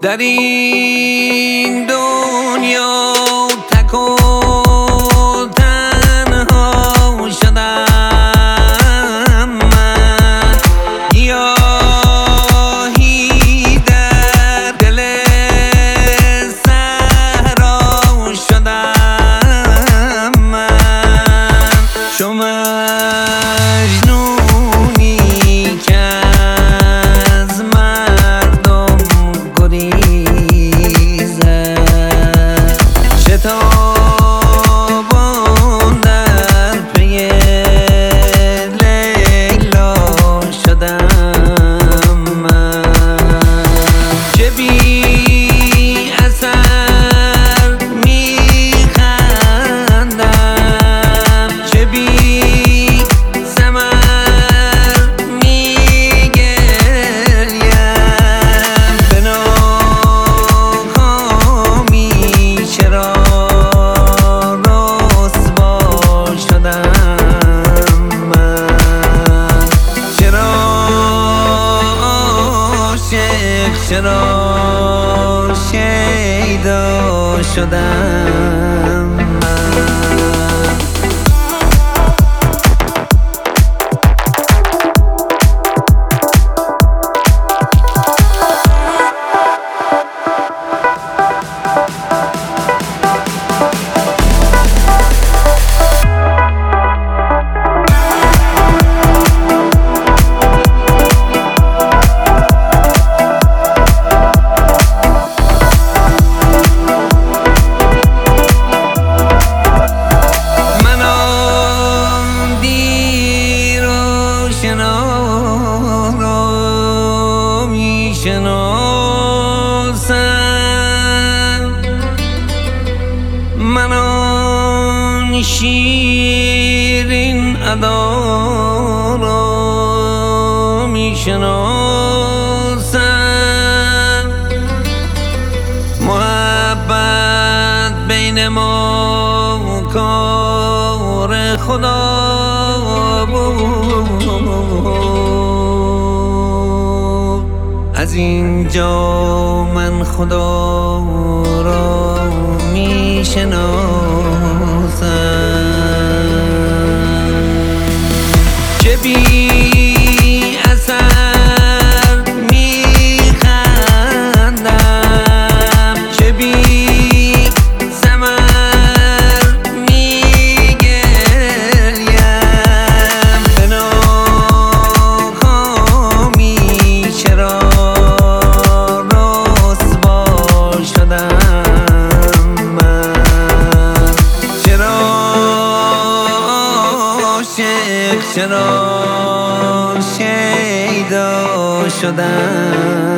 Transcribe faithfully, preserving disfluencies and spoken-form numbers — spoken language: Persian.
در این دنیا تک و تنها شدم من، گیاهی در دل صحرا شدم من. چو مجنونی که از مردم گریزد، شتابان در پی لیلا شدم من. چه بی اثر میخندم، چه بی ثمر میگریم، به ناکامی چرا رسوا شدم من؟ چرا عاشق، چرا شیدا شدم من؟ شناسم من آن شیرین ادا را می شناسم. محبت بین ما کار خدا بود، از اینجا من خدا را می شناسم. چه بی اثر میخندم، چه بی ثمر میگریم، به ناکامی چرا چرا شیدا شدم؟